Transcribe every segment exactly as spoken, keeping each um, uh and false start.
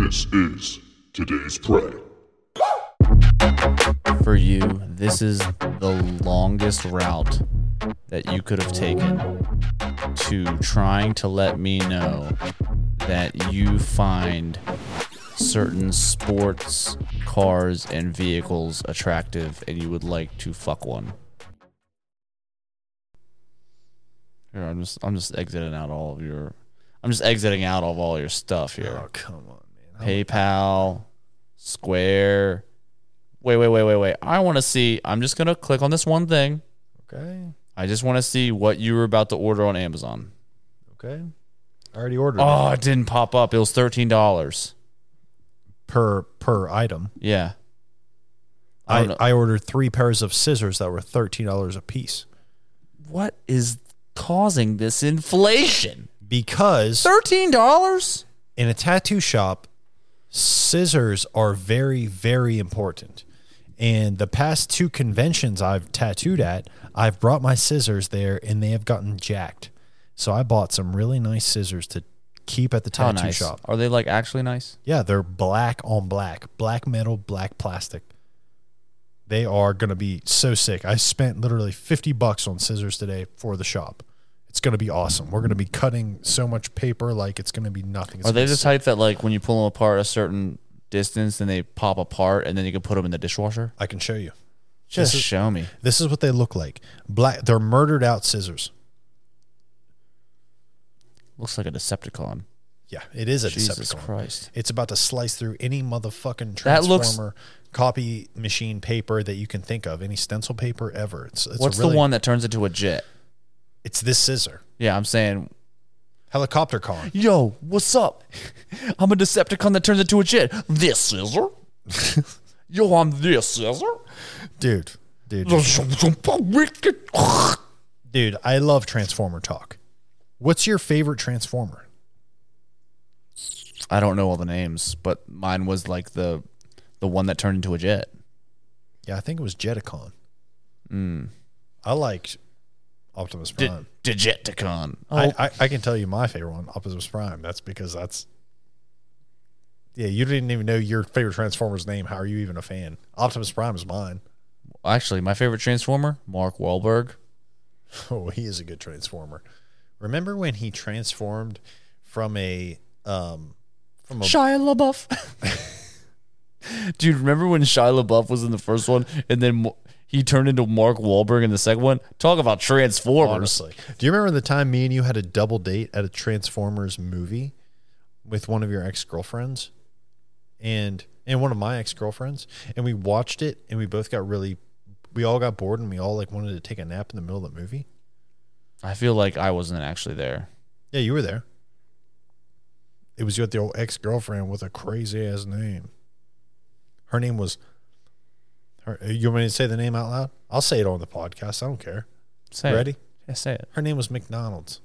This is today's prey. For you, this is the longest route that you could have taken to trying to let me know that you find certain sports, cars, and vehicles attractive and you would like to fuck one. Here, I'm just I'm just exiting out all of your I'm just exiting out of all your stuff here. Oh, come on, man. PayPal, Square. Wait, wait, wait, wait, wait. I want to see. I'm just going to click on this one thing. Okay. I just want to see what you were about to order on Amazon. Okay. I already ordered Oh, it. it didn't pop up. It was thirteen dollars. Per per item. Yeah. I, I, don't know. I ordered three pairs of scissors that were thirteen dollars a piece. What is causing this inflation? Because thirteen dollars? in a tattoo shop, scissors are very, very important. And the past two conventions I've tattooed at, I've brought my scissors there and they have gotten jacked. So I bought some really nice scissors to keep at the How tattoo nice. shop. Are they like actually nice? Yeah, they're black on black. Black metal, black plastic. They are going to be so sick. I spent literally fifty bucks on scissors today for the shop. It's going to be awesome. We're going to be cutting so much paper like it's going to be nothing. It's Are they gonna the be type that like when you pull them apart a certain distance, then they pop apart and then you can put them in the dishwasher? I can show you. Just This is- show me. This is what they look like. Black. They're murdered out scissors. Looks like a Decepticon. Yeah, it is a Jesus Decepticon. Christ. It's about to slice through any motherfucking That looks- transformer copy machine paper that you can think of, any stencil paper ever. It's, it's What's a really, the one that turns into a jet? It's this scissor. Yeah, I'm saying, Helicopter con. yo, what's up? I'm a Decepticon that turns into a jet. This scissor? Yo, I'm this scissor? Dude, dude, dude, I love Transformer talk. What's your favorite Transformer? I don't know all the names, but mine was like the the one that turned into a jet. Yeah, I think it was Jetticon. Mm. I liked Optimus D- Prime. Dejeticon. Oh, I, I, I can tell you my favorite one, Optimus Prime. That's because that's... Yeah, you didn't even know your favorite Transformer's name. How are you even a fan? Optimus Prime is mine. actually, my favorite Transformer, Mark Wahlberg. Oh, he is a good Transformer. Remember when he transformed from a... Um, from a Shia LaBeouf. Dude, remember when Shia LaBeouf was in the first one and then Mo- he turned into Mark Wahlberg in the second one? Talk about Transformers. Honestly. Do you remember the time me and you had a double date at a Transformers movie with one of your ex-girlfriends and and one of my ex-girlfriends, and we watched it and we both got really we all got bored and we all like wanted to take a nap in the middle of the movie? I feel like I wasn't actually there. Yeah, you were there. It was you with the old ex-girlfriend with a crazy ass name. Her name was her, you want me to say the name out loud? I'll say it on the podcast. I don't care. Say Ready? It. Yeah, say it. Her name was McDonald's.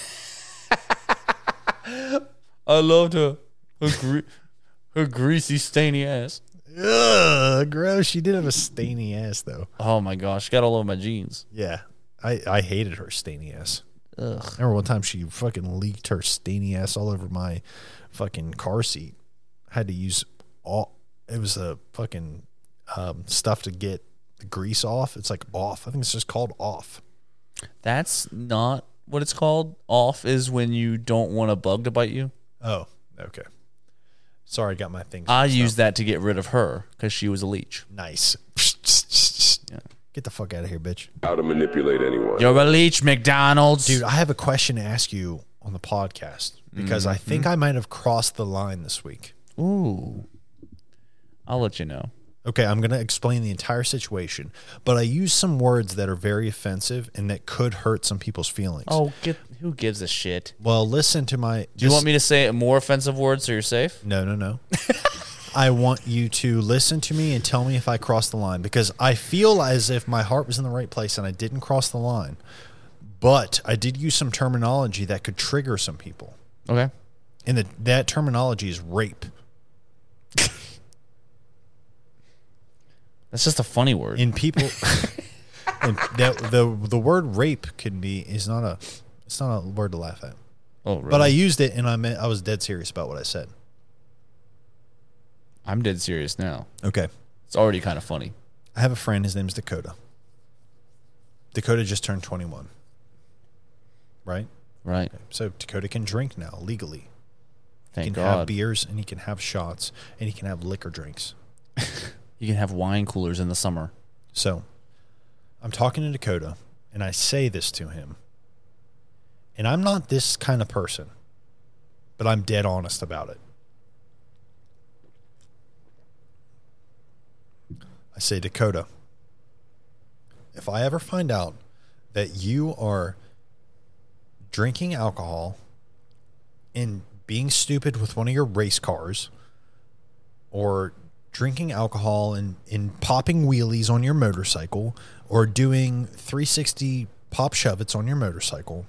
I loved her. Her, gre- her greasy, stainy ass. Ugh, gross. She did have a stainy ass, though. Oh my gosh, she got all over my jeans. Yeah. I, I hated her stainy ass. Ugh. I remember one time she fucking leaked her stainy ass all over my fucking car seat. I had to use all, it was a fucking um, stuff to get the grease off. It's like off. I think it's just called off. That's not what it's called. Off is when you don't want a bug to bite you. Oh, okay. Sorry, I got my things. I mixed used up. that to get rid of her because she was a leech. Nice. Yeah. Get the fuck out of here, bitch. How to manipulate anyone. You're a leech, McDonald's. Dude, I have a question to ask you on the podcast because I think I might have crossed the line this week. Ooh. I'll let you know. Okay, I'm going to explain the entire situation, but I use some words that are very offensive and that could hurt some people's feelings. Oh, get, who gives a shit? Well, listen to my... Do you want me to say more offensive words so you're safe? No, no, no. I want you to listen to me and tell me if I crossed the line because I feel as if my heart was in the right place and I didn't cross the line, but I did use some terminology that could trigger some people. Okay. And the, that terminology is rape. That's just a funny word. In people, and that, the the word rape can be is not a it's not a word to laugh at. oh, really? But I used it and I meant I was dead serious about what I said. I'm dead serious now. Okay. It's already kind of funny. I have a friend. His name's Dakota. Dakota just turned twenty-one. Right? Right. So Dakota can drink now legally. Thank he can God. have beers and he can have shots and he can have liquor drinks. You can have wine coolers in the summer. So I'm talking to Dakota and I say this to him. And I'm not this kind of person, but I'm dead honest about it. I say, Dakota, if I ever find out that you are drinking alcohol and being stupid with one of your race cars, or drinking alcohol and, and popping wheelies on your motorcycle, or doing three sixty pop shove-its on your motorcycle,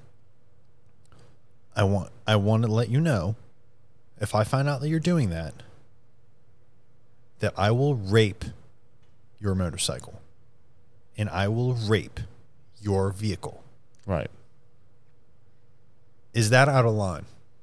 I want I want to let you know, if I find out that you're doing that, that I will rape your motorcycle and I will rape your vehicle. Right. Is that out of line?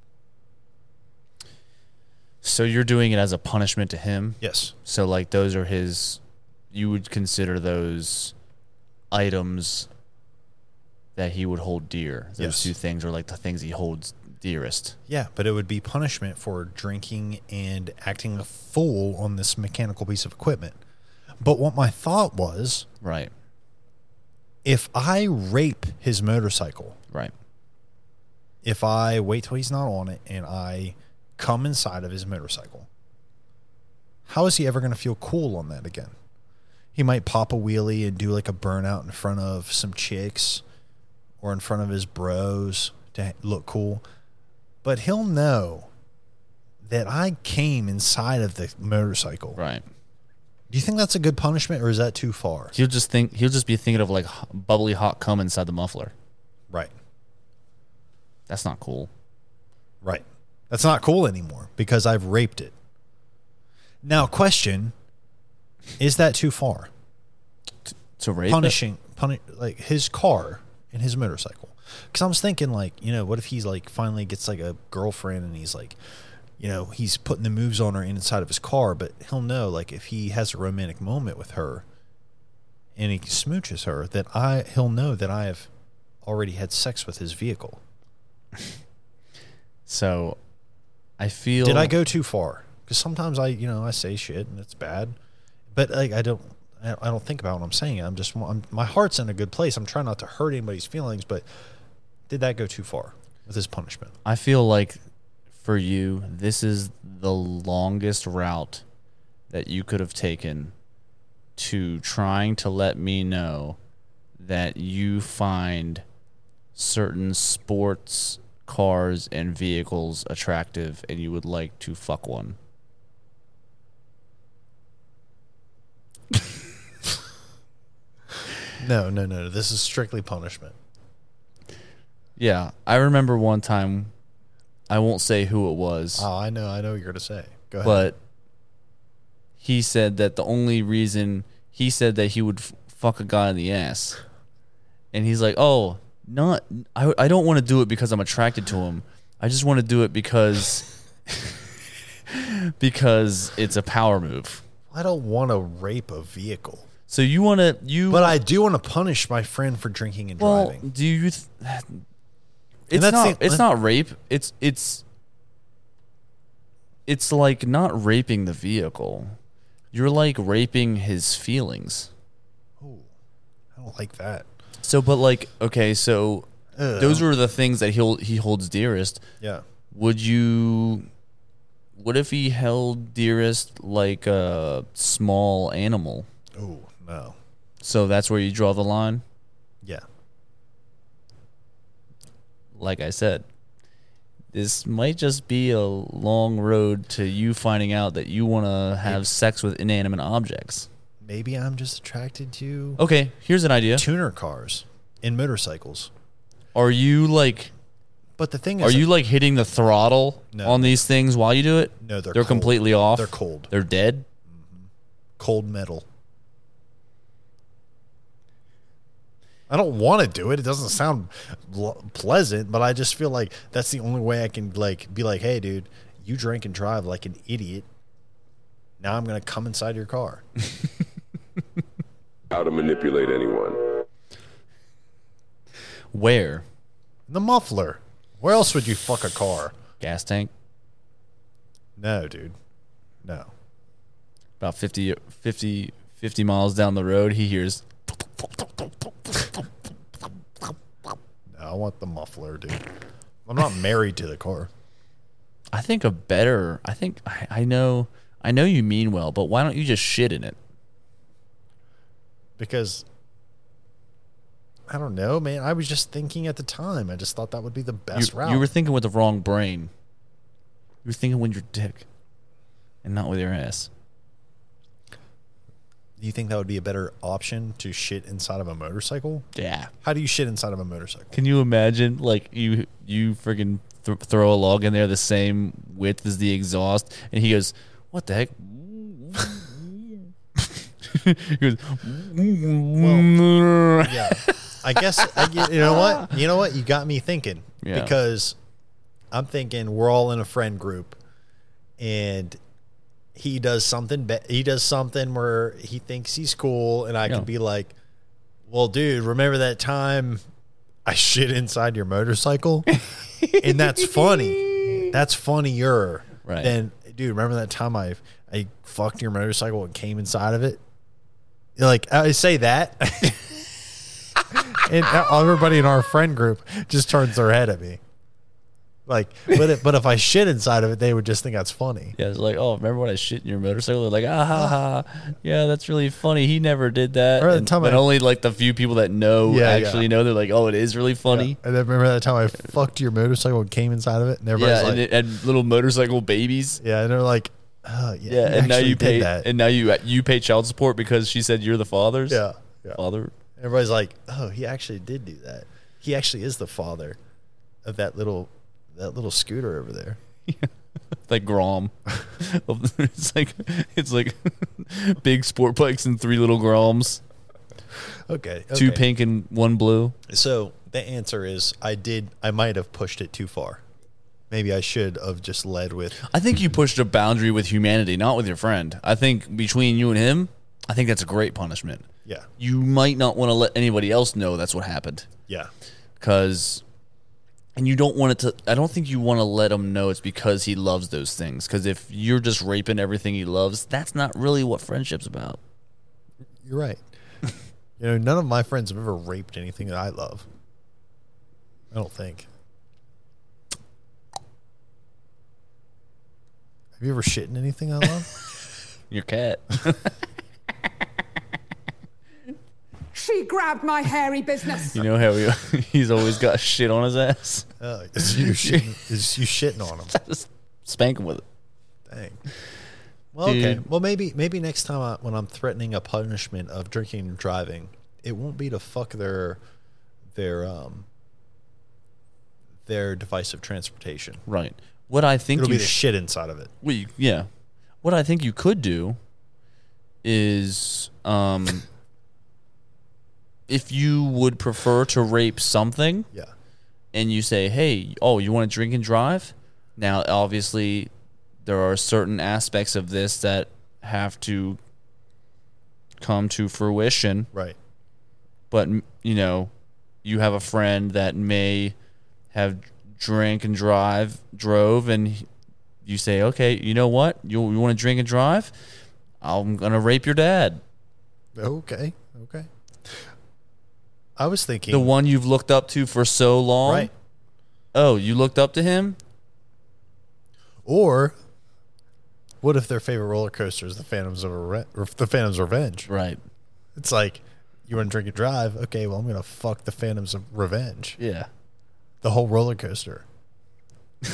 So you're doing it as a punishment to him? Yes. So like those are his, you would consider those items that he would hold dear. Those Yes. two things are like the things he holds dearest. Yeah, but it would be punishment for drinking and acting a fool on this mechanical piece of equipment. But what my thought was, Right. if I rape his motorcycle, Right. if I wait till he's not on it and I come inside of his motorcycle, how is he ever going to feel cool on that again? He might pop a wheelie and do like a burnout in front of some chicks or in front of his bros to look cool. But he'll know that I came inside of the motorcycle. Right. Do you think that's a good punishment, or is that too far? He'll just think he'll just be thinking of like h- bubbly hot cum inside the muffler. Right. That's not cool. Right. That's not cool anymore because I've raped it. Now, question, is that too far? To rape it? Punishing, puni- like his car and his motorcycle. Because I was thinking, like, you know, what if he's like finally gets like a girlfriend and he's like, you know, he's putting the moves on her inside of his car, but he'll know, like, if he has a romantic moment with her and he smooches her, that I he'll know that I have already had sex with his vehicle. So, I feel. Did I go too far? Because sometimes I, you know, I say shit and it's bad, but like I don't, I don't think about what I'm saying. I'm just, I'm, my heart's in a good place. I'm trying not to hurt anybody's feelings, but did that go too far with his punishment? I feel like for you, this is the longest route that you could have taken to trying to let me know that you find certain sports cars and vehicles attractive and you would like to fuck one. No, no, no. This is strictly punishment. Yeah, I remember one time, I won't say who it was, Oh, I know. I know what you're going to say. Go ahead. but he said that the only reason he said that he would f- fuck a guy in the ass, and he's like, "Oh, not I. I don't want to do it because I'm attracted to him. I just want to do it because because it's a power move." I don't want to rape a vehicle, So you want to you? but I do want to punish my friend for drinking and well, driving. do you? Th- it's that's not. the- it's not rape. It's it's. It's like not raping the vehicle. You're like raping his feelings. Oh, I don't like that. So, but like, okay, so Ugh. those are the things that he'll he holds dearest. Yeah. Would you? What if he held dearest like a small animal? Oh, no. So that's where you draw the line. Yeah. Like I said, this might just be a long road to you finding out that you want to have sex with inanimate objects. Maybe I'm just attracted to Okay, here's an idea. tuner cars and motorcycles. Are you like But the thing are is, you like hitting the throttle No. on these things while you do it? No, they're they're cold. completely off. They're cold. They're dead. cold metal. I don't want to do it. It doesn't sound l- pleasant, but I just feel like that's the only way I can like be like, "Hey, dude, you drink and drive like an idiot." Now I'm going to come inside your car. How to manipulate anyone. Where? The muffler. Where else would you fuck a car? Gas tank. No, dude. No. About fifty, fifty, fifty miles down the road, he hears. No, I want the muffler, dude. I'm not married to the car. I think a better. I think I, I know. I know you mean well, but why don't you just shit in it? Because I don't know, man. I was just thinking at the time. I just thought that would be the best You, route. you were thinking with the wrong brain. You were thinking with your dick, and not with your ass. Do you think that would be a better option to shit inside of a motorcycle? Yeah. How do you shit inside of a motorcycle? Can you imagine, like, you you freaking th- throw a log in there the same width as the exhaust, and he goes, "What the heck?" He goes, Well, yeah. I guess I, you know what? You know what? You got me thinking. Yeah. Because I'm thinking we're all in a friend group, and he does something. Be- he does something where he thinks he's cool, and I Yeah. can be like, "Well, dude, remember that time I shit inside your motorcycle?" And that's funny. That's funnier Right. than, dude, remember that time I I fucked your motorcycle and came inside of it? You're like, I say that. And everybody in our friend group just turns their head at me. Like, but if, but if I shit inside of it, they would just think that's funny. Yeah, it's like, oh, remember when I shit in your motorcycle? They're like, ah, ha, ha. Yeah, that's really funny. He never did that. Or the And, time but I- only like the few people that know Yeah, actually yeah. know. They're like, oh, it is really funny. Yeah. And then remember that time I fucked your motorcycle and came inside of it, and Yeah, everybody's and, like, it, and little motorcycle babies. yeah, and they're like, oh, yeah, Yeah, you and now actually you did pay, that. and now you you pay child support because she said you're the father's. yeah, yeah. father. Everybody's like, oh, he actually did do that. He actually is the father of that little that little scooter over there. Like Grom. It's like it's like big sport bikes and three little Groms, Okay, two okay. pink and one blue. So the answer is I did. I might have pushed it too far. Maybe I should have just led with. I think you pushed a boundary with humanity, not with your friend. I think between you and him, I think that's a great punishment. Yeah, You might not want to let anybody else know that's what happened, yeah, because, and you don't want it to. I don't think you want to let him know it's because he loves those things. Because if you're just raping everything he loves, that's not really what friendship's about. you're right. You know, none of my friends have ever raped anything that I love. I don't think. Have you ever shit in anything I love? Your cat. She grabbed my hairy business. You know how he, he's always got shit on his ass. Uh, it's you shitting. It's you shitting on them. Just spank him with it. Dang. Well, okay. Dude. Well, maybe maybe next time I, when I'm threatening a punishment of drinking and driving, it won't be to fuck their their um their device of transportation. Right. What I think It'll you be the sh- shit inside of it. Well, you- yeah. What I think you could do is, um, if you would prefer to rape something, Yeah. and you say, "Hey, oh, you want to drink and drive?" Now, obviously, there are certain aspects of this that have to come to fruition. Right. But you know, you have a friend that may have drink and drive, drove, and you say, "Okay, you know what? You you want to drink and drive? I'm gonna rape your dad, Okay. Okay. I was thinking the one you've looked up to for so long." right. Oh, you looked up to him? Or what if their favorite roller coaster is the Phantom's of Reve- or the Phantom's Revenge? Right. It's like, you want to drink and drive? Okay, well, I'm gonna fuck the Phantoms of Revenge. Yeah. The whole roller coaster. You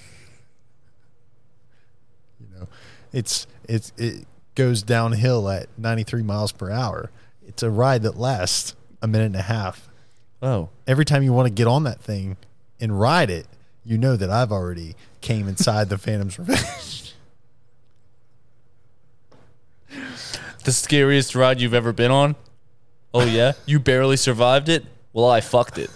know, it's it's it goes downhill at ninety-three miles per hour. It's a ride that lasts a minute and a half. Oh. Every time you want to get on that thing and ride it, you know that I've already came inside the Phantom's Revenge. The scariest ride you've ever been on? Oh yeah? You barely survived it? Well, I fucked it.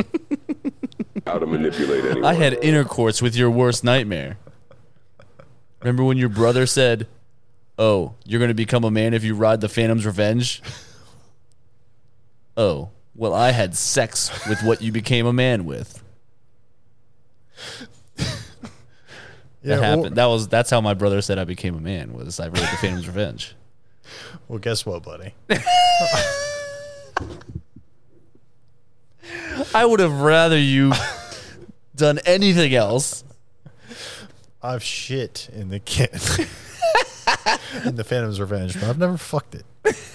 How to manipulate anyone. I had intercourse with your worst nightmare. Remember when your brother said, "Oh, you're going to become a man if you ride the Phantom's Revenge"? Oh, well, I had sex with what you became a man with. Yeah, that happened. well, that was that's how my brother said I became a man. Was I rode the Phantom's Revenge? well, guess what, buddy? I would have rather you done anything else. I've shit in the kit in the Phantom's Revenge, but I've never fucked it.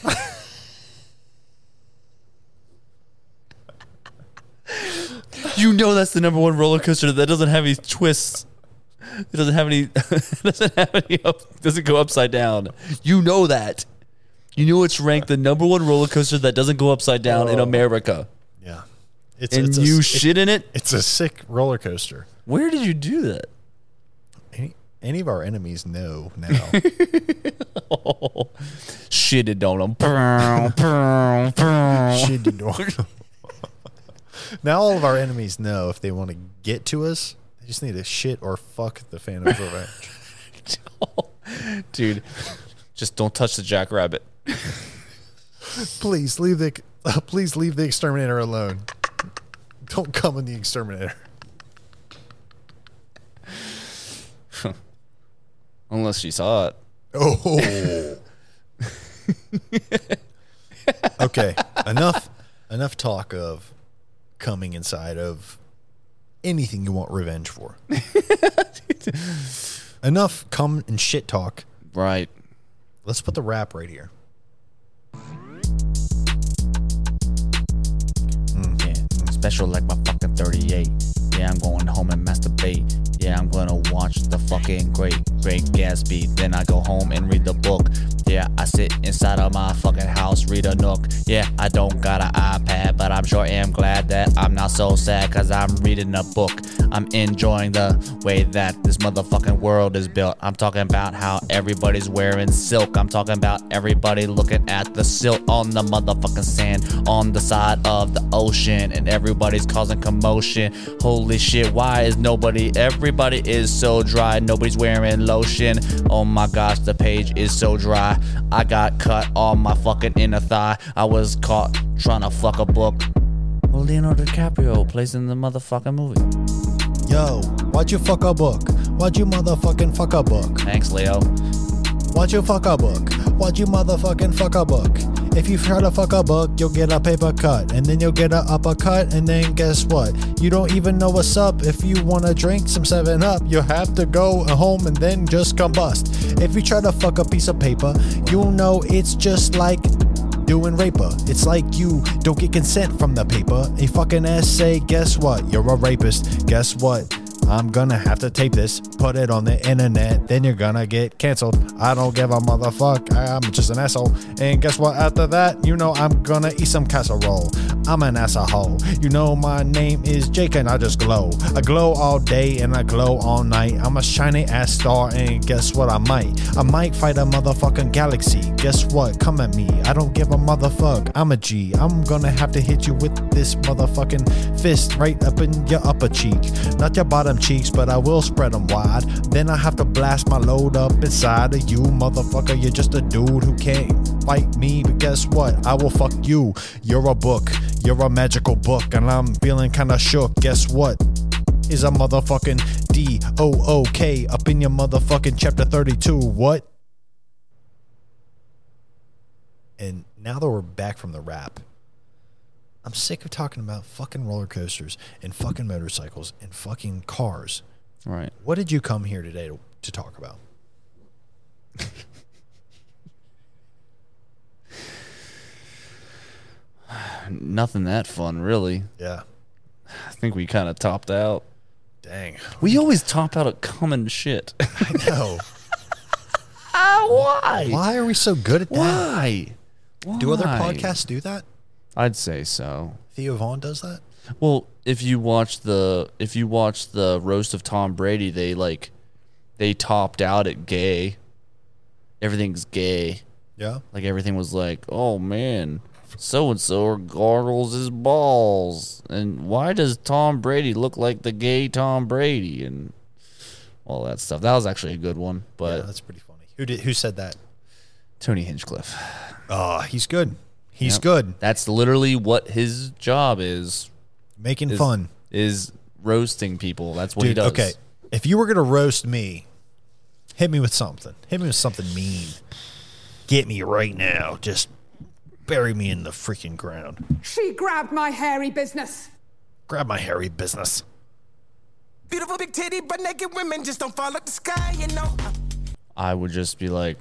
You know that's the number one roller coaster that doesn't have any twists. It doesn't have any. doesn't have any. Up, doesn't go upside down. You know that. You know it's ranked the number one roller coaster that doesn't go upside down in Oh. America. Yeah, it's And it's you a, shit in it. It's a sick roller coaster. Where did you do that? Any, any of our enemies know now. Oh, shitted on them. Shit, you know. Now all of our enemies know if they want to get to us, they just need to shit or fuck the Phantom's Revenge. Dude, just don't touch the jackrabbit. Please leave the uh, please leave the exterminator alone. Don't come in the exterminator. Unless she saw it. Oh. Okay, enough enough talk of coming inside of anything you want revenge for. Enough come and shit talk. Right. Let's put the rap right here. Yeah. Special like my fucking thirty-eight. Yeah, I'm going home and masturbate. Yeah, I'm gonna watch the fucking Great Great Gatsby. Then I go home and read the book. Yeah, I sit inside of my fucking house, read a nook. Yeah, I don't got an iPad, but I'm sure am glad that I'm not so sad, cause I'm reading a book. I'm enjoying the way that this motherfucking world is built. I'm talking about how everybody's wearing silk. I'm talking about everybody looking at the silt on the motherfucking sand on the side of the ocean, and everybody's causing commotion. Holy shit, why is nobody, everybody is so dry, nobody's wearing lotion. Oh my gosh, the page is so dry. I got cut on my fucking inner thigh. I was caught trying to fuck a book. Well, Leonardo DiCaprio plays in the motherfucking movie. Yo, why'd you fuck a book? Why'd you motherfucking fuck a book? Thanks, Leo. Why'd you fuck a book? Why'd you motherfucking fuck a book? If you try to fuck a book, you'll get a paper cut, and then you'll get a uppercut, and then guess what? You don't even know what's up. If you want to drink some seven up, you have to go home and then just combust. If you try to fuck a piece of paper, you'll know it's just like doing raper. It's like you don't get consent from the paper. A fucking essay, guess what? You're a rapist. Guess what? I'm gonna have to tape this, put it on the internet, then you're gonna get canceled. I don't give a motherfuck, I'm just an asshole. And guess what, after that, you know I'm gonna eat some casserole. I'm an asshole. You know my name is Jake and I just glow. I glow all day and I glow all night. I'm a shiny ass star and guess what, I might. I might fight a motherfucking galaxy. Guess what, come at me, I don't give a motherfuck. I'm a G, I'm gonna have to hit you with this motherfucking fist right up in your upper cheek. Not your bottom cheeks, but I will spread them wide. Then I have to blast my load up inside of you, motherfucker. You're just a dude who can't fight me, but guess what? I will fuck you. You're a book, you're a magical book, and I'm feeling kinda shook. Guess what? Is a motherfucking D O O K up in your motherfucking chapter thirty-two. What? And now that we're back from the rap, I'm sick of talking about fucking roller coasters and fucking motorcycles and fucking cars. Right. What did you come here today to, to talk about? Nothing that fun, really. Yeah. I think we kind of topped out. Dang. We always top out at common shit. I know. Why? Why are we so good at that? Why? Why? Do other podcasts do that? I'd say so. Theo Vaughn does that? Well, if you watch the if you watch the roast of Tom Brady, they like they topped out at gay. Everything's gay. Yeah. Like everything was like, oh man, so and so gargles his balls, and why does Tom Brady look like the gay Tom Brady? And all that stuff. That was actually a good one, but Yeah, that's pretty funny. Who did? Who said that? Tony Hinchcliffe. Oh, he's good. He's Yep. good. That's literally what his job is. Making is fun. Is roasting people. That's what he Dude, does. okay. If you were going to roast me, hit me with something. Hit me with something mean. Get me right now. Just bury me in the freaking ground. She grabbed my hairy business. Grab my hairy business. Beautiful big titty, but naked women just don't fall up the sky, you know. I would just be like,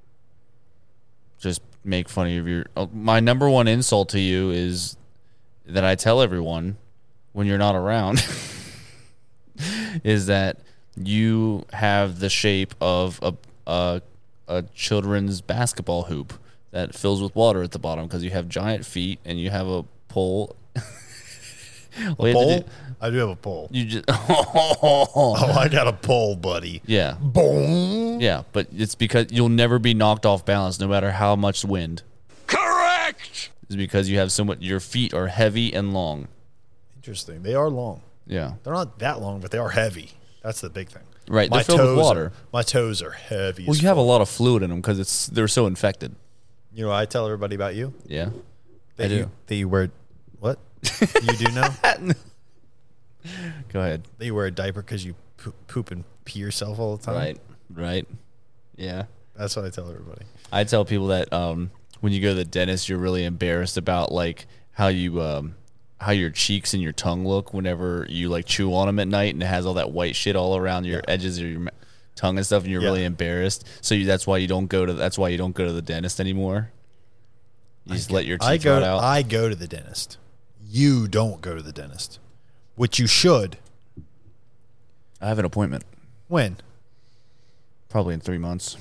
just make fun of your. Oh, my number one insult to you is that I tell everyone when you're not around is that you have the shape of a a, a children's basketball hoop that fills with water at the bottom because you have giant feet and you have a pole. A pole? I do have a pole. You just Oh, I got a pole, buddy. yeah. Boom. Yeah, but it's because you'll never be knocked off balance no matter how much wind. Correct! It's because you have so much, your feet are heavy and long. Interesting. They are long. Yeah. They're not that long, but they are heavy. That's the big thing. Right, they're filled with toes water. Are, my toes are heavy. Well, as you have a fuck. lot of fluid in them because it's they're so infected. You know what I tell everybody about you? Yeah. That I do. You, that you wear, what? You do know? Go ahead. That you wear a diaper because you poop, poop and pee yourself all the time? Right. Right. Yeah. That's what I tell everybody. I tell people that um, when you go to the dentist, you're really embarrassed about like how you um, how your cheeks and your tongue look whenever you like chew on them at night, and it has all that white shit all around your Yeah. edges of your ma- tongue and stuff, and you're Yeah. really embarrassed. So you, that's why you don't go to that's why you don't go to the dentist anymore. You just let your teeth I go, rot out. I go to the dentist. You don't go to the dentist, which you should. I have an appointment When? probably in three months.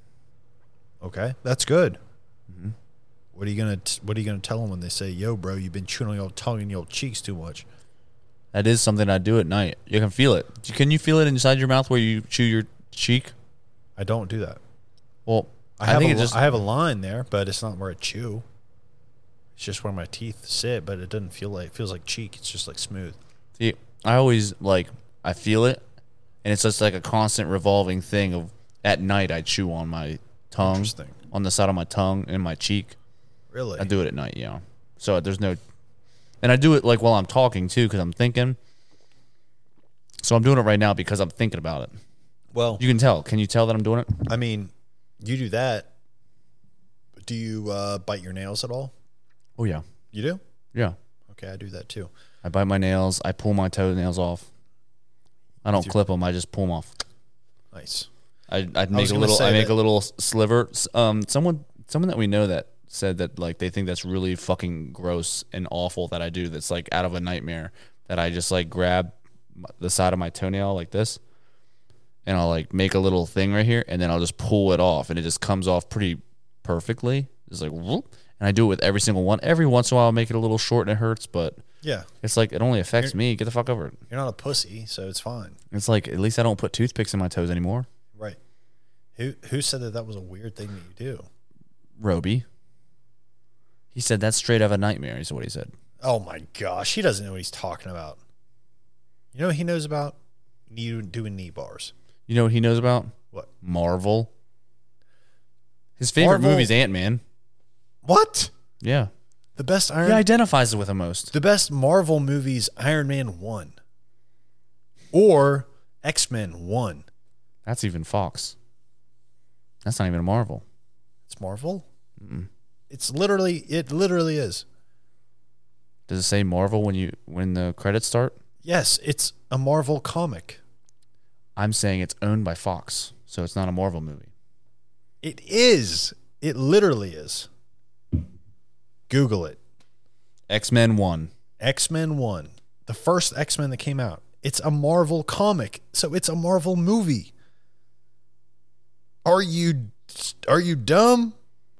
Okay, that's good. Mm-hmm. What are you gonna t- What are you gonna tell them when they say, "Yo, bro, you've been chewing on your tongue and your cheeks too much"? That is something I do at night. You can feel it. Can you feel it inside your mouth where you chew your cheek? I don't do that. Well, I I, have think a, it just I have a line there, but it's not where I chew. It's just where my teeth sit, but it doesn't feel like it feels like cheek. It's just like smooth. see, I always like I feel it, and it's just like a constant revolving thing of at night I chew on my tongue, Interesting. on the side of my tongue and my cheek. Really? I do it at night, yeah. So there's no, and I do it like while I'm talking too because I'm thinking. So I'm doing it right now because I'm thinking about it. Well, You can tell. Can you tell that I'm doing it? I mean, you do that. Do you uh, bite your nails at all? Oh yeah, You do? yeah. Okay, I do that too. I bite my nails. I pull my toenails off. I don't your- clip them. I just pull them off. Nice. I I was make a gonna little. say I make that- a little sliver. Um, someone someone that we know that said that like they think that's really fucking gross and awful that I do. That's like out of a nightmare. That I just like grab m- the side of my toenail like this, and I'll like make a little thing right here, and then I'll just pull it off, and it just comes off pretty perfectly. It's like whoop. And I do it with every single one. Every once in a while, I'll make it a little short and it hurts, but Yeah. it's like it only affects me. Get the fuck over it. You're not a pussy, so it's fine. It's like at least I don't put toothpicks in my toes anymore. Right. Who Who said that that was a weird thing that you do? Roby. He said that's straight out of a nightmare. Is what he said. Oh my gosh, he doesn't know what he's talking about. You know what he knows about? Knee, doing knee bars. You know what he knows about? What? Marvel. His favorite Marvel? movie is Ant-Man. What? Yeah. The best Iron He identifies with the most. The best Marvel movies, Iron Man one. Or X-Men one. That's even Fox. That's not even a Marvel. It's Marvel? Mm-mm. It's literally it literally is. Does it say Marvel when you when the credits start? Yes, it's a Marvel comic. I'm saying it's owned by Fox, so it's not a Marvel movie. It is. It literally is. Google it. X-Men one. X-Men one. The first X-Men that came out. It's a Marvel comic. So it's a Marvel movie. Are you are you dumb?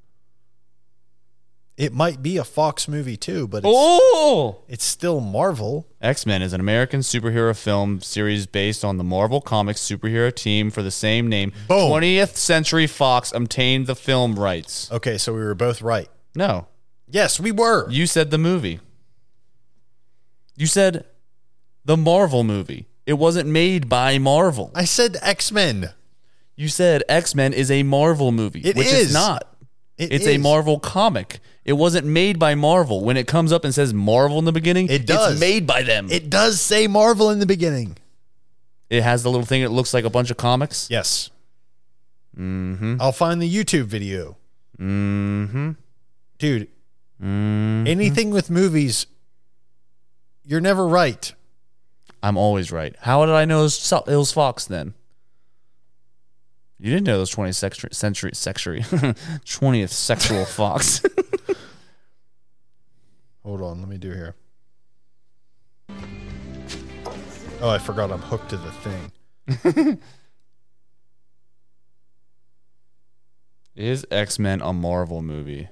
It might be a Fox movie too, but it's, Oh! it's still Marvel. X-Men is an American superhero film series based on the Marvel Comics superhero team for the same name. Boom. twentieth Century Fox obtained the film rights. Okay, so we were both right. No. Yes, we were. You said the movie. You said the Marvel movie. It wasn't made by Marvel. I said X-Men. You said X-Men is a Marvel movie, It which is. it's not. It it's a is. Marvel comic. It wasn't made by Marvel. When it comes up and says Marvel in the beginning, It does. it's made by them. It, It does say Marvel in the beginning. it has the little thing that looks like a bunch of comics. Yes. Mm-hmm. I'll find the YouTube video. Mm-hmm. Dude, mm-hmm. anything with movies, you're never right. I'm always right. How did I know it was, so- it was Fox then? You didn't know it was twentieth century, century, century twentieth sexual Fox. Hold on, let me do here. Oh, I forgot I'm hooked to the thing. Is X-Men a Marvel movie?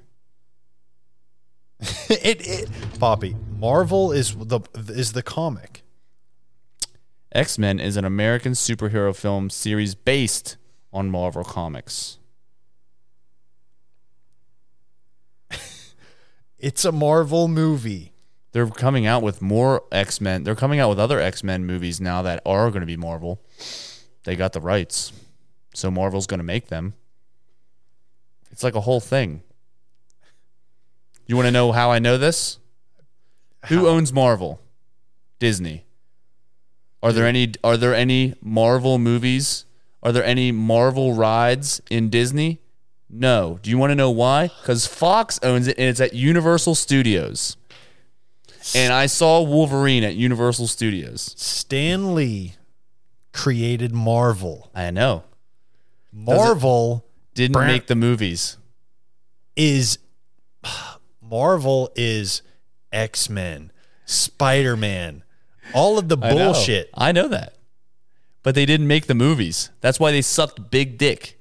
it, it Poppy, Marvel is the is the comic. X-Men is an American superhero film series based on Marvel Comics. It's a Marvel movie. They're coming out with more X-Men. They're coming out with other X-Men movies now that are going to be Marvel. They got the rights. So Marvel's going to make them. It's like a whole thing. You want to know how I know this? Who owns Marvel? Disney. Are there any are there any Marvel movies? Are there any Marvel rides in Disney? No. Do you want to know why? Because Fox owns it and it's at Universal Studios. And I saw Wolverine at Universal Studios. Stan Lee created Marvel. I know. Marvel Didn't Brr. make the movies. is Marvel is X-Men, Spider-Man, all of the I know. bullshit. I know that. But they didn't make the movies. That's why they sucked big dick.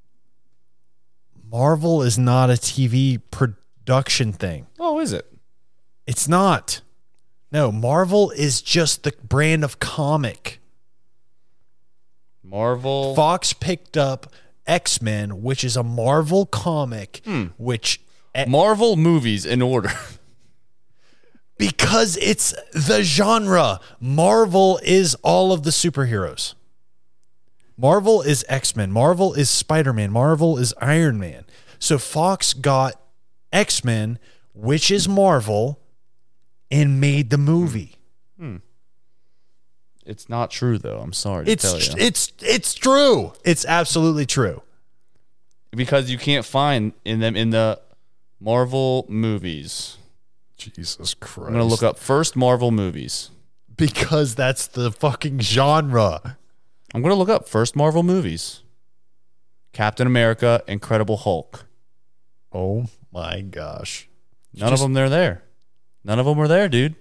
Marvel is not a T V production thing. Oh, is it? It's not. No, Marvel is just the brand of comic. Marvel. Fox picked up X-Men, which is a Marvel comic, which Marvel movies in order. because it's the genre. Marvel is all of the superheroes. Marvel is X-Men. Marvel is Spider-Man. Marvel is Iron Man. So Fox got X-Men, which is Marvel, and made the movie. It's not true, though. I'm sorry to It's tell you. it's it's true. It's absolutely true. Because you can't find in them in the Marvel movies. Jesus Christ. I'm going to look up first Marvel movies. because that's the fucking genre. I'm going to look up first Marvel movies. Captain America, Incredible Hulk. Oh my gosh. None Just- of them they're there. None of them were there, dude.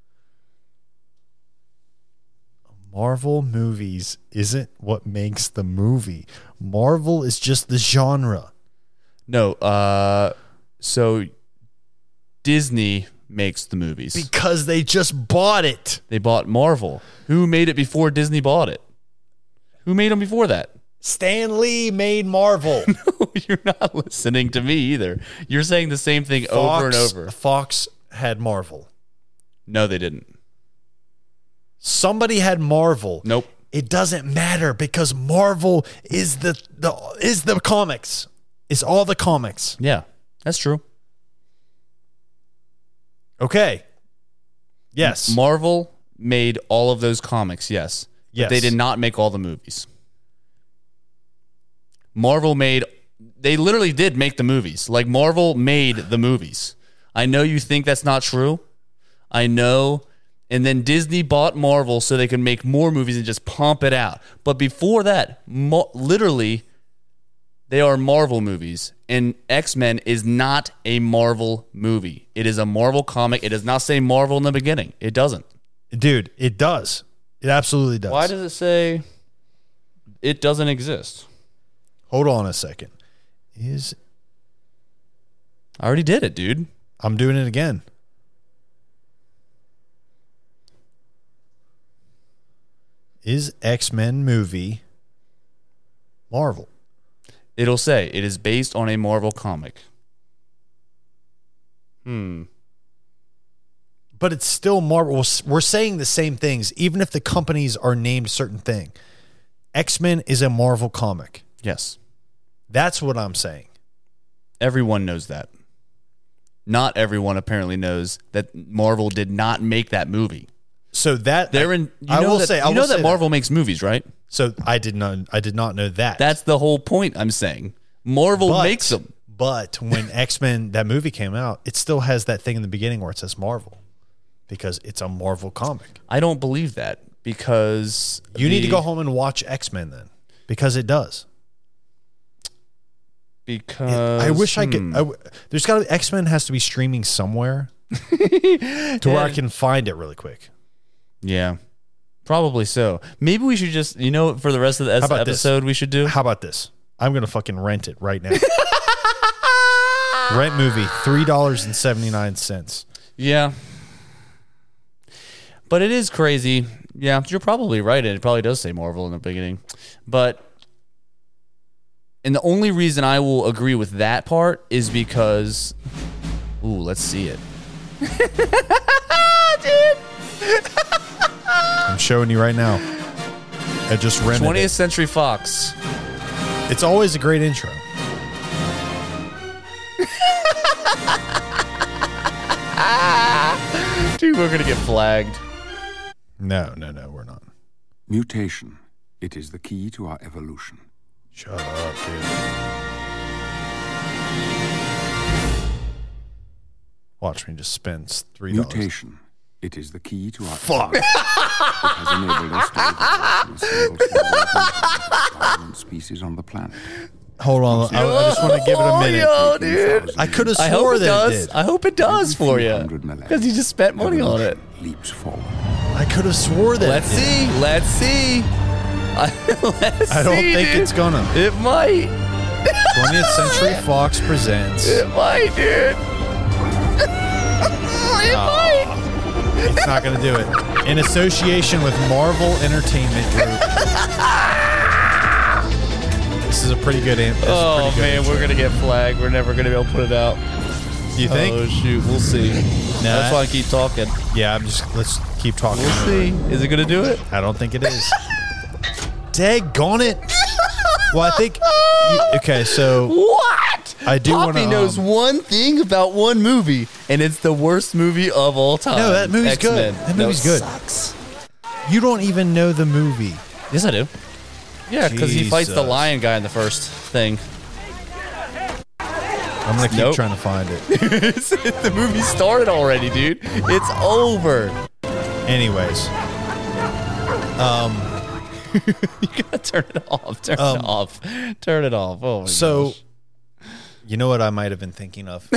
Marvel movies isn't what makes the movie. Marvel is just the genre. No, uh so Disney makes the movies. Because they just bought it. They bought Marvel. Who made it before Disney bought it? Who made them before that? Stan Lee made Marvel. You're not listening to me either. You're saying the same thing over and Fox- over. Fox had Marvel. No, they didn't. Somebody had Marvel. Nope. It doesn't matter because Marvel is the, the is the comics. It's all the comics. Yeah, that's true. Okay. Yes. Marvel made all of those comics, yes. But Yes. they did not make all the movies. Marvel made, they literally did make the movies. Like, Marvel made the movies. I know you think that's not true. I know. And then Disney bought Marvel so they could make more movies and just pump it out. But before that, mo- literally, they are Marvel movies. And X-Men is not a Marvel movie. It is a Marvel comic. It does not say Marvel in the beginning. It doesn't. Dude, it does. It absolutely does. Why does it say it doesn't exist? Hold on a second. Is I already did it, dude. I'm doing it again. Is X-Men movie Marvel? It'll say it is based on a Marvel comic. Hmm. but it's still Marvel. We're saying the same things, even if the companies are named a certain thing. X-Men is a Marvel comic. Yes. That's what I'm saying. Everyone knows that. Not everyone apparently knows that Marvel did not make that movie. So that They're in. You I know will that, say, I you know will that say Marvel makes movies, right? So I did not. I did not know that. That's the whole point. I'm saying Marvel But- makes them. But when X-Men that movie came out, it still has that thing in the beginning where it says Marvel, because it's a Marvel comic. I don't believe that because You need to the- go home and watch X-Men then, because it does. Because I wish I hmm. could. I w there's got to X-Men has to be streaming somewhere to where I can find it really quick. Yeah, probably so. Maybe we should just, you know, for the rest of the How about this? episode, we should do. How about this? I'm gonna fucking rent it right now. Rent movie, three dollars and seventy nine cents. Yeah, but it is crazy. Yeah, you're probably right. It probably does say Marvel in the beginning, but and the only reason I will agree with that part is because, ooh, let's see it, dude. I'm showing you right now. I just rented twentieth it. Century Fox. It's always a great intro. Dude, we're gonna get flagged. No, no, no, we're not. Mutation. It is the key to our evolution. Shut up, dude. Watch me just spend three dollars. Mutation. It is the key to our Fuck. evolution. It has enabled us to evolve from a single single dominant species on the planet. Hold on, I, I just want to give it a minute. Yo, dude. I could have I hope swore it that does. it did. I hope it does Every for few you hundred millennia, because you just spent money on it. evolution leaps forward. I could have swore that. Let's it did. see. Let's see. Let's I don't see, think dude. it's gonna. It might. twentieth Century Fox presents. It might, dude. It might. It's not gonna do it. In association with Marvel Entertainment Group. This is a pretty good. This is a Oh pretty good man, intro. we're gonna get flagged. We're never gonna be able to put it out. You think? Oh shoot, we'll see. Nah. That's why I keep talking. Yeah, I'm just. Let's keep talking. We'll see. Is it gonna do it? I don't think it is. Daggone it. Well, I think. Okay, so What? I do Poppy wanna, knows um, one thing about one movie, and it's the worst movie of all time. no, that movie's X-Men. good. That No, movie's it good. Sucks. You don't even know the movie. Yes, I do. Yeah, because he fights the Jesus. lion guy in the first thing. I'm gonna keep Nope. trying to find it. The movie started already, dude. It's over. Anyways, You gotta turn it off. Turn Um, it off. Turn it off. Oh my so gosh. you know what I might have been thinking of?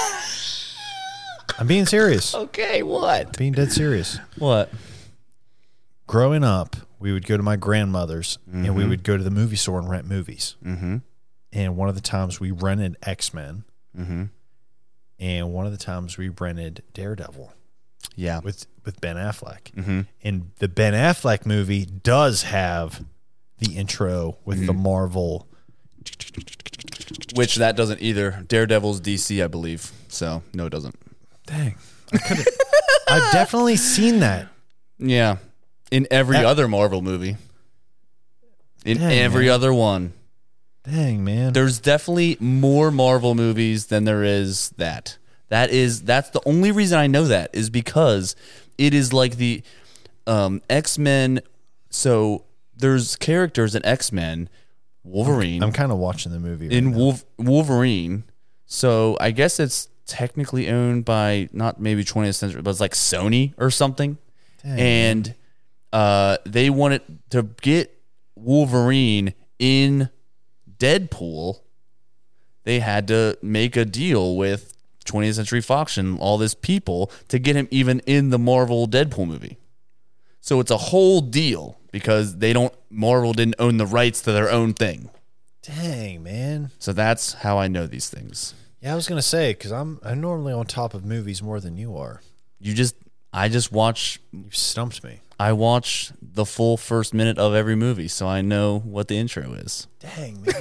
I'm being serious. Okay, what? Being dead serious. What? Growing up, we would go to my grandmother's and we would go to the movie store and rent movies. Mm-hmm. And one of the times we rented X-Men. Mm-hmm. And one of the times we rented Daredevil Yeah. with, with Ben Affleck. Mm-hmm. And the Ben Affleck movie does have the intro with the Marvel. Which that doesn't either. Daredevil's D C, I believe. So no, it doesn't. Dang. I could've- I've definitely seen that. Yeah. In every That- other Marvel movie. In Dang, every man. other one. Dang, man. There's definitely more Marvel movies than there is that. That is that's the only reason I know that is because it is like the um, X-Men. So there's characters in X-Men, Wolverine, I'm kind of watching the movie. Right in now. Wolf, Wolverine. So I guess it's technically owned by not maybe twentieth Century, but it's like Sony or something. Dang, And uh, they wanted to get Wolverine in Deadpool. They had to make a deal with twentieth Century Fox and all this people to get him even in the Marvel Deadpool movie. So it's a whole deal because they don't Marvel didn't own the rights to their own thing. Dang, man. So that's how I know these things. Yeah, I was gonna say because I'm I'm normally on top of movies more than you are. You just I just watch You've stumped me. I watch the full first minute of every movie, so I know what the intro is. Dang, man.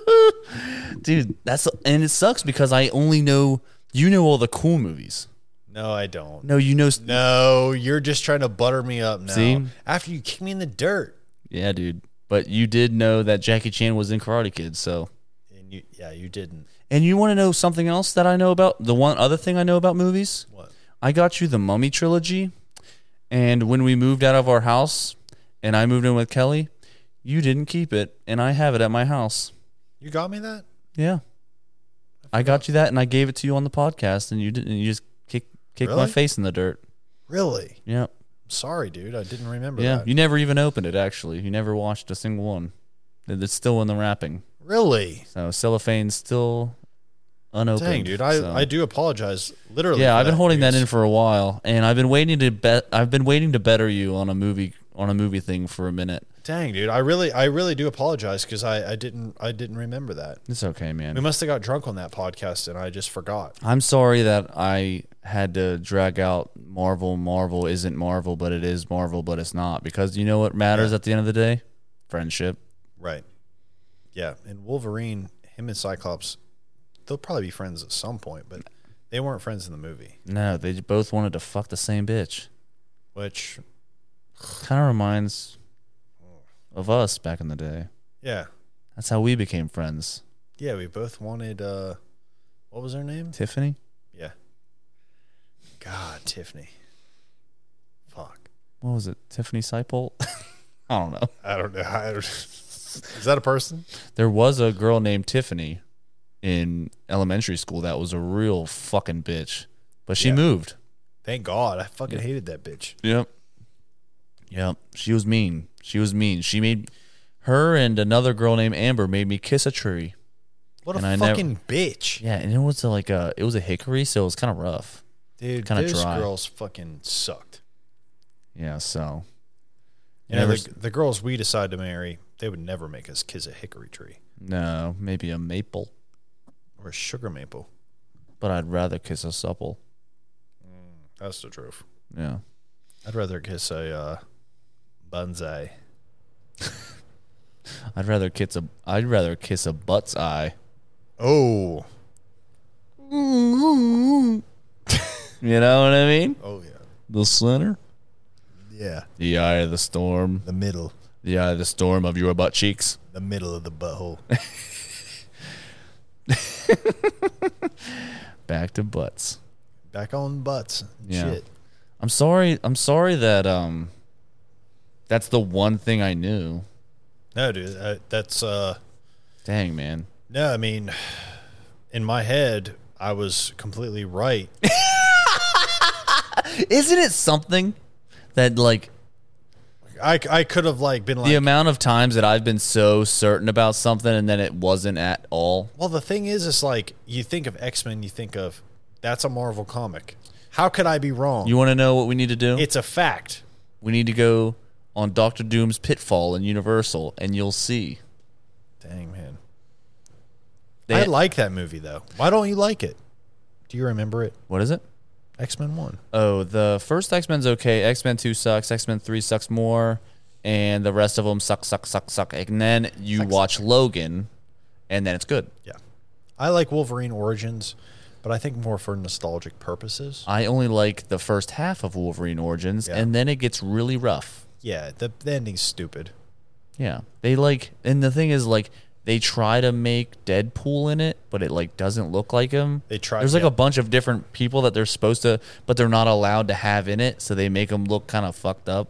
Dude, that's and it sucks because I only know you know all the cool movies. No, I don't. No, you know. No, you're just trying to butter me up now. See? After you kick me in the dirt. Yeah, dude. But you did know that Jackie Chan was in Karate Kid, so. And you, yeah, you didn't. And you want to know something else that I know about? The one other thing I know about movies? What? I got you the Mummy trilogy, and when we moved out of our house, and I moved in with Kelly, you didn't keep it, and I have it at my house. You got me that? Yeah. I got you that, and I gave it to you on the podcast, and you didn't. You just kick, kicked my Really? face in the dirt. Really? Yeah. Sorry, dude. I didn't remember Yeah. that. You never even opened it, actually. You never watched a single one. It's still in the wrapping. Really? So cellophane's still unopened. Dang, dude. I, so. I do apologize. Literally. Yeah, for I've been holding that because- in for a while, and I've been waiting to bet. I've been waiting to better you on a movie on a movie thing for a minute. Dang, dude. I really I really do apologize because I, I didn't I didn't remember that. It's okay, man. We must have got drunk on that podcast and I just forgot. I'm sorry that I had to drag out Marvel. Marvel isn't Marvel, but it is Marvel, but it's not, because you know what matters Yeah. at the end of the day? Friendship. Right. Yeah. And Wolverine, him and Cyclops, they'll probably be friends at some point, but they weren't friends in the movie. No, they both wanted to fuck the same bitch. Which Kind of reminds of us back in the day. yeah. That's how we became friends. Yeah, we both wanted uh what was her name? Tiffany? Yeah. God, Tiffany. Fuck. What was it? Tiffany Seipold? I don't know. I don't know. I don't, is that a person? There was a girl named Tiffany in elementary school that was a real fucking bitch, but she Yeah. moved. Thank God. I fucking hated that bitch. Yep. Yep. She was mean. She was mean. She made her and another girl named Amber made me kiss a tree. What a And I never- fucking bitch. Yeah, and it was like a it was a hickory, so it was kind of rough. Dude, Kinda those dry. girls fucking sucked. Yeah, so You know, never the, the girls we decide to marry, they would never make us kiss a hickory tree no, maybe a maple, or a sugar maple. but I'd rather kiss a supple. That's the truth. Yeah. I'd rather kiss a uh, bonsai. I'd rather kiss a I'd rather kiss a butt's eye. Oh. You know what I mean? Oh, yeah. The center, Yeah. the eye of the storm, The middle. the eye of the storm of your butt cheeks. The middle of the butthole. Back to butts. Back on butts. Yeah. Shit. I'm sorry. I'm sorry that um, that's the one thing I knew. No, dude. Uh, that's, uh, Dang, man. no, I mean, in my head, I was completely right. Isn't it something that like I, I could have, like, been like, the amount of times that I've been so certain about something and then it wasn't at all? well, the thing is, it's like, you think of X-Men, you think of, that's a Marvel comic. How could I be wrong? You want to know what we need to do? It's a fact. We need to go on Doctor Doom's Pitfall in Universal, and you'll see. Dang, man. They, I like that movie, though. Why don't you like it? Do you remember it? what is it? X-Men one. Oh, the first X-Men's okay. X-Men two sucks. X-Men three sucks more. And the rest of them suck, suck, suck, suck. And then you watch Logan, and then it's good. Yeah. I like Wolverine Origins, but I think more for nostalgic purposes. I only like the first half of Wolverine Origins, Yeah. and then it gets really rough. Yeah, the, the ending's stupid. Yeah. They like, and the thing is, like, they try to make Deadpool in it, but it, like, doesn't look like him. They try- There's, like, yeah. a bunch of different people that they're supposed to, but they're not allowed to have in it, so they make them look kind of fucked up.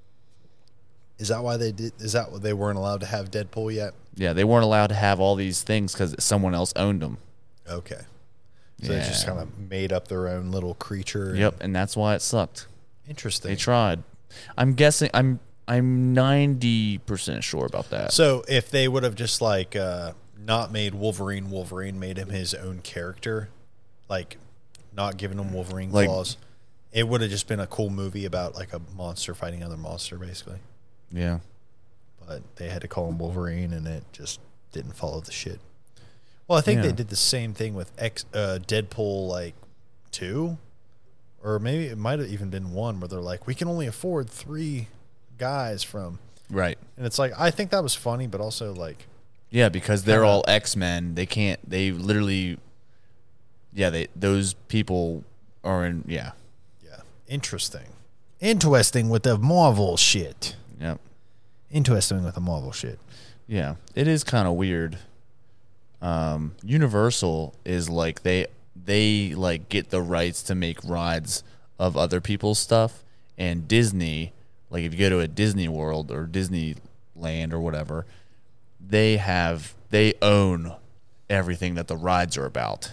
Is that why they did? Is that what they weren't allowed to have Deadpool yet? Yeah, they weren't allowed to have all these things because someone else owned them. Okay. So they just Yeah. kind of made up their own little creature. and- Yep, and that's why it sucked. Interesting. They tried. I'm guessing. I'm. I'm ninety percent sure about that. So if they would have just like uh, not made Wolverine Wolverine, made him his own character, like not giving him Wolverine Like- claws, it would have just been a cool movie about like a monster fighting another monster, basically. Yeah. But they had to call him Wolverine, and it just didn't follow the shit. Well, I think Yeah. they did the same thing with X, uh, Deadpool, like two, or maybe it might have even been one, where they're like, we can only afford three guys from, Right. and it's like I think that was funny, but also like. Yeah, because they're Kinda- all X Men. They can't. They literally. Yeah, they those people or in yeah, Yeah. Interesting. Interesting with the Marvel shit. yep, Interesting with the Marvel shit. yeah. It is kind of weird. Um, Universal is like they they like get the rights to make rides of other people's stuff, and Disney, like if you go to a Disney World or Disneyland or whatever, they have they own everything that the rides are about.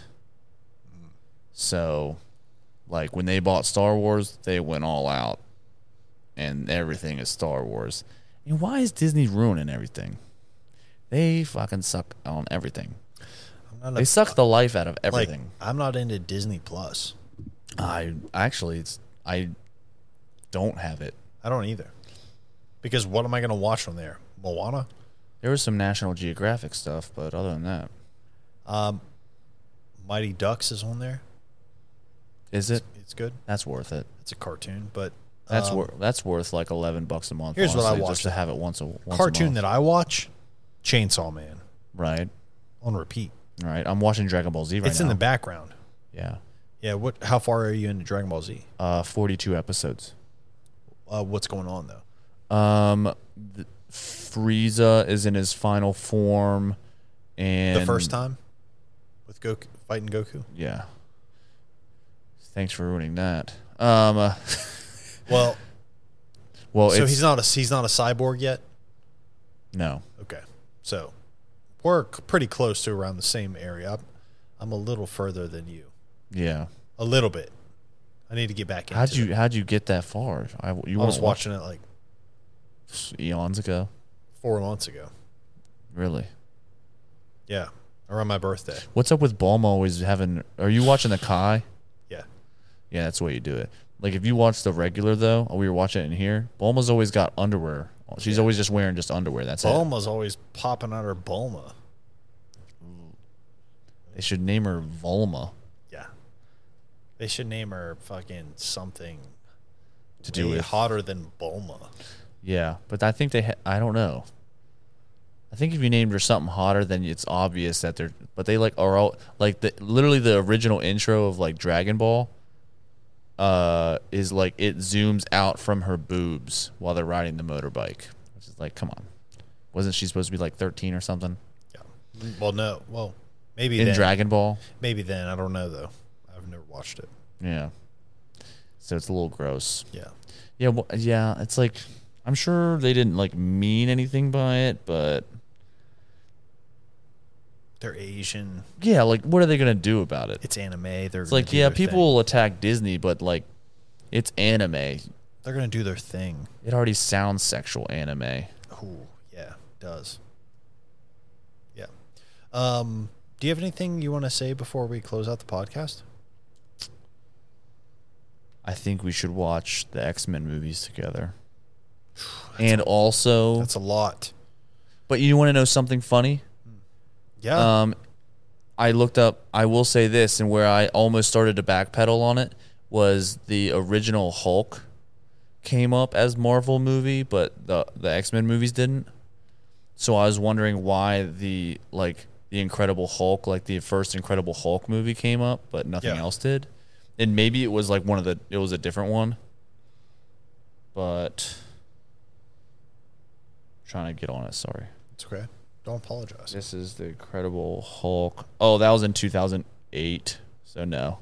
So, like when they bought Star Wars, they went all out, and everything is Star Wars. And why is Disney ruining everything? They fucking suck on everything. I'm not They a, suck the life out of like, everything. I'm not into Disney Plus. I actually, it's I don't have it. I don't either. Because what am I going to watch on there? Moana? There was some National Geographic stuff, but other than that, Um, Mighty Ducks is on there. is it? It's good. That's worth it. It's a cartoon, but That's um, wor- that's worth like eleven bucks a month. Here's what I honestly, watched. just to have it once a once cartoon a month. that I watch, Chainsaw Man, right, on repeat. right. I'm watching Dragon Ball Z right It's now. in the background. Yeah, Yeah. What? How far are you into Dragon Ball Z? uh, forty-two episodes. Uh, what's going on though? Um, the, Frieza is in his final form, and The first time with Goku fighting Goku. Yeah. Thanks for ruining that. Um, uh, Well, well, so it's, he's not a he's not a cyborg yet. no. Okay, so we're c- pretty close to around the same area. I'm, I'm a little further than you, Yeah. a little bit. I need to get back into How'd you it. How'd you get that far? I you I was weren't watching it like eons ago. four months ago. Really? Yeah, around my birthday. What's up with Bulma always having? Are you watching the Kai? Yeah, Yeah, that's the way you do it. Like if you watch the regular though, we were watching it in here. Bulma's always got underwear. She's always just wearing just underwear. That's it. Bulma's always popping out her Bulma. They should name her Volma Yeah, they should name her fucking something to do way with. hotter than Bulma. Yeah, but I think they. Ha- I don't know. I think if you named her something hotter, then it's obvious that they're. But they like are all like the literally the original intro of like Dragon Ball. Uh, is like it zooms out from her boobs while they're riding the motorbike, which is like, come on, wasn't she supposed to be like thirteen or something Yeah. Well, no. Well, maybe in then. Dragon Ball? Maybe then. I don't know though. I've never watched it. Yeah, so it's a little gross. Yeah. Yeah, well, yeah, it's like I'm sure they didn't like mean anything by it, but They're Asian. yeah, like what are they gonna do about it? It's anime. They're It's like, yeah, people will attack Disney, but like, it's anime. They're gonna do their thing. It already sounds sexual anime. Oh yeah, it does. Yeah. Um. Do you have anything you want to say before we close out the podcast? I think we should watch the X-Men movies together. And also, That's a lot. but you want to know something funny? Yeah. Um, I looked up, I will say this, and where I almost started to backpedal on it was the original Hulk came up as Marvel movie, but the the X-Men movies didn't. So I was wondering why the like the Incredible Hulk, like the first Incredible Hulk movie came up, but nothing Yeah. else did. And maybe it was like one of the it was a different one. But trying to get on it, sorry. It's okay. Don't apologize. This is the Incredible Hulk. Oh, that was in two thousand eight. So no.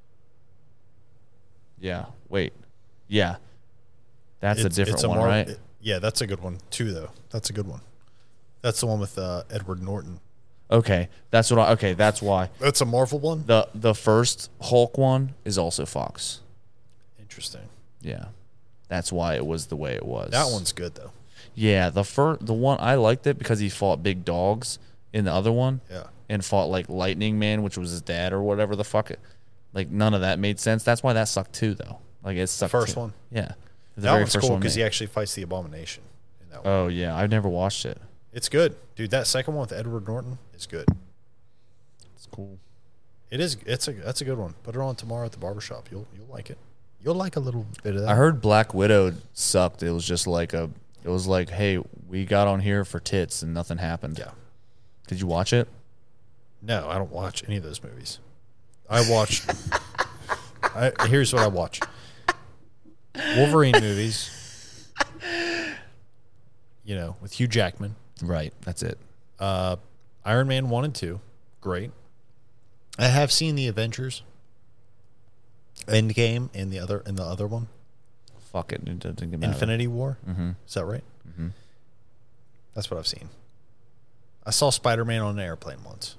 Yeah. Wait. Yeah. That's It's- a different it's one, Mar- right? it- yeah, that's a good one too, though. That's a good one. That's the one with uh, Edward Norton. Okay. That's what I okay, that's why. That's a Marvel one. The the first Hulk one is also Fox. Interesting. Yeah. That's why it was the way it was. That one's good though. Yeah, the first the one I liked it because he fought big dogs in the other one. Yeah. And fought like Lightning Man, which was his dad or whatever the fuck it. Like none of that made sense. That's why that sucked too, though. Like it sucked. first too. one? Yeah. The That very one's first cool one because made- he actually fights the Abomination in that one. Oh yeah, I've never watched it. It's good, dude. That second one with Edward Norton is good. It's cool. It is. It's a. That's a good one. Put it on tomorrow at the barbershop. You'll you'll like it. You'll like a little bit of that. I heard Black Widow sucked. It was just like a. It was like, hey, we got on here for tits and nothing happened. Yeah. Did you watch it? No, I don't watch any of those movies. I watched. I, here's what I watch: Wolverine movies. You know, with Hugh Jackman. Right. That's it. Uh, Iron Man one and two, great. I have seen the Avengers, Endgame, and the other and the other one, Fuck it. It doesn't matter. Infinity War. Mm-hmm. Is that right? Mm-hmm. That's what I've seen. I saw Spider-Man on an airplane once.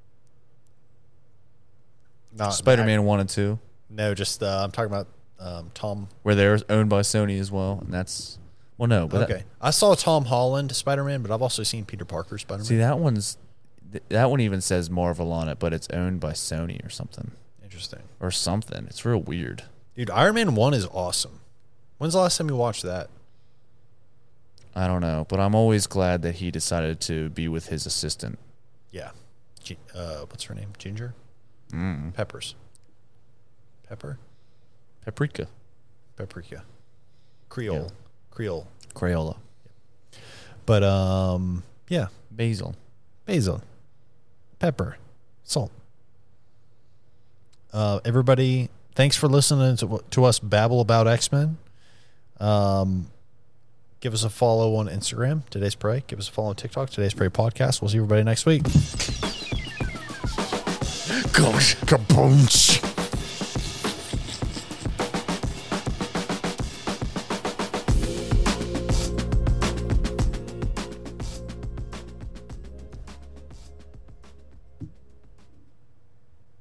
Not Spider-Man one and two, No, just uh, I'm talking about um, Tom. where they're owned by Sony as well, and that's well, no, but Okay, that, I saw Tom Holland Spider-Man, but I've also seen Peter Parker Spider-Man. see that one's th- that one even says Marvel on it, but it's owned by Sony or something Interesting, or something. It's real weird. dude. Iron Man one is awesome. When's the last time you watched that? I don't know, but I'm always glad that he decided to be with his assistant. Yeah, G- uh, what's her name? Ginger. Mm. Peppers. Pepper. Paprika, Paprika. Creole. Yeah. Creole. Crayola, But um, yeah, basil. basil, pepper, salt. Uh, everybody, thanks for listening to, to us babble about X-Men. Um, give us a follow on Instagram, Today's Pray. Give us a follow on TikTok, Today's Pray Podcast. We'll see everybody next week. Gosh. Kaboom.